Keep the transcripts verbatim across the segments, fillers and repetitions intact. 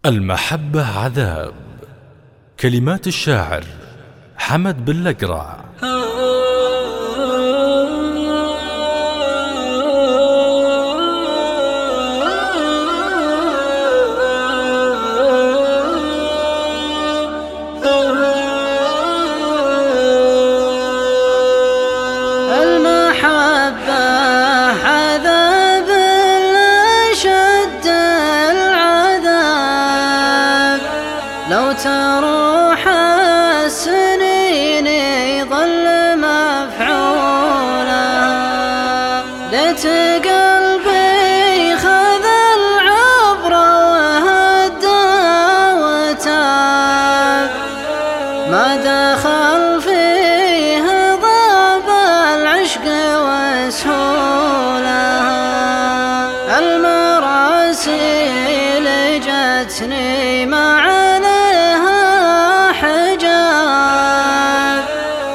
المحبة عذاب. كلمات الشاعر حمد بن الأقرع. المحبة عذاب أشد العذاب، لو تروح السنين يظل مفعولا. ليت قلبي خذ العبر وهدى وتاب، ما دخل فيه ضاب العشق وسهوله. المراسيل جتني ما عليها حجاب،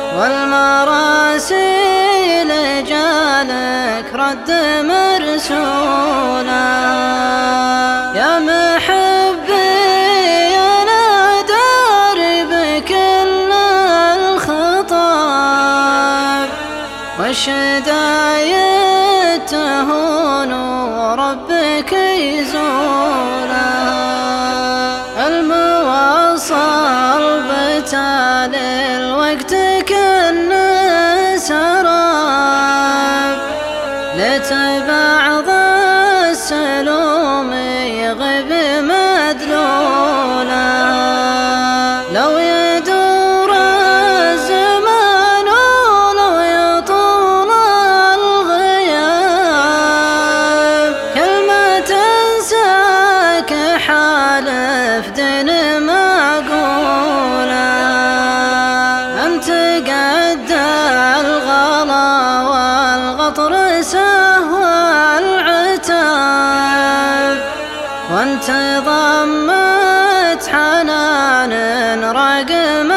والمراسيل جالك رد مرسولا. يا محبي أنا داري بكل الخطاب، والشدايد تهون وربك يزولها. المواصل بتالي الوقت كأنه سراب، ليت بعض السلوم يغيب مدلولا. لو يدور الزمان ولو يطول الغياب، كلمة تنساك حالف دين معقولا. أنت قد الغلا والغطر سهوى العتاب، وانت ضمت حنان راق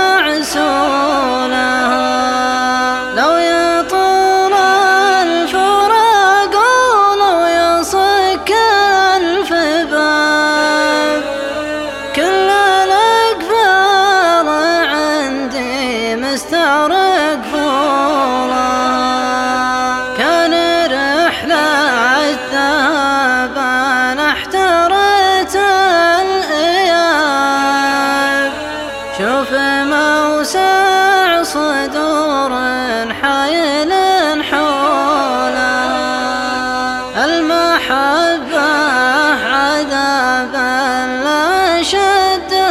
معسولها. لو يطول الفراق ولو يصك ألف باب، كل الأقفال عندي مستغرق فولها. كان رحلة الذهب أنا احترت الإياب، شوف موسع صدور حايل حولها. المحبة عذاب لا شد